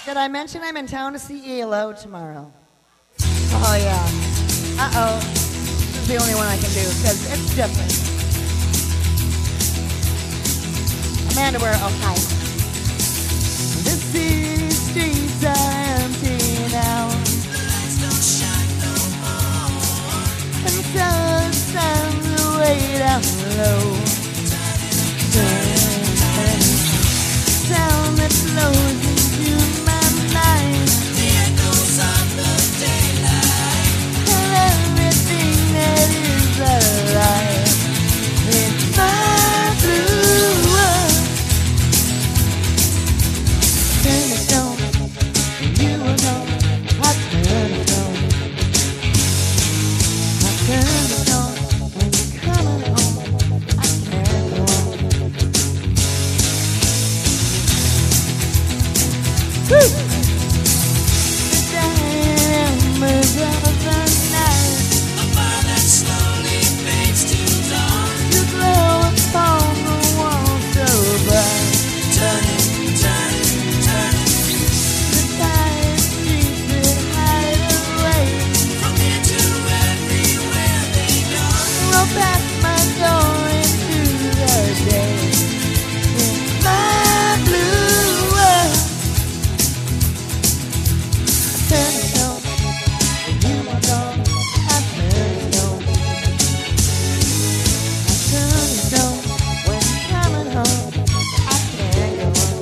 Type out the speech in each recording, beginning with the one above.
Did I mention I'm in town to see ELO tomorrow? Oh, yeah. Uh-oh. This is the only one I can do, because it's different. Amanda, we're okay. The city streets are empty now. The lights don't shine no more. And so it's time to way down low. Sound that flows into my mind. The echoes of the daylight. And everything that is alive. It's my blue world. Turn the stone, you will know. I turn the stone. I turn the stone. When you're coming home, I can't go on. Woo! The diamonds of the night. A fire that slowly fades to dawn. To glow upon the wall so bright. Turning, turning, turning. The tired streets that hide away. From here to everywhere they go. Roll past my door into the day. In my blue world. Turn the stone, you are gone. I turn the stone. I turn the stone. When you're coming home, I can't go on.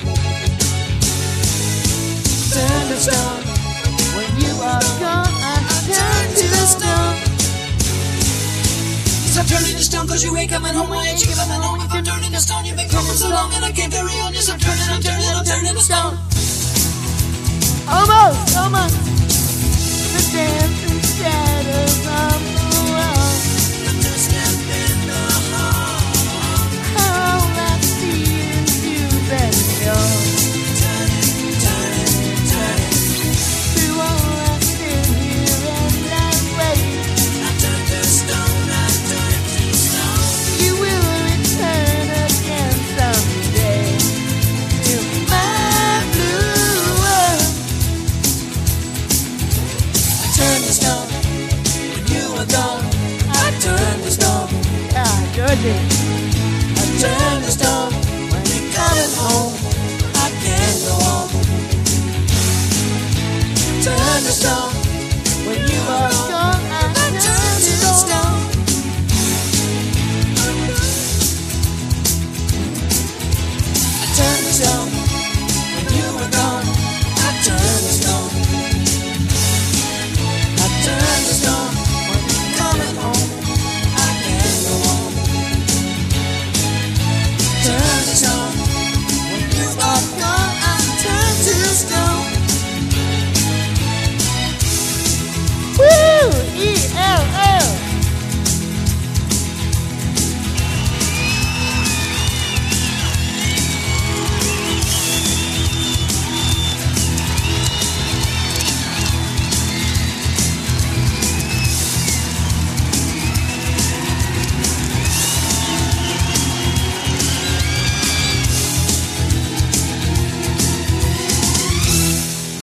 Turn the stone. When you are gone, I turn to the stone. Stop turning the stone cause you ain't coming home. Why ain't you coming home? If you're turning the stone, you've been coming so long and I can't carry on. Just I'm turning the stone. Almost, almost. The dancing shadows of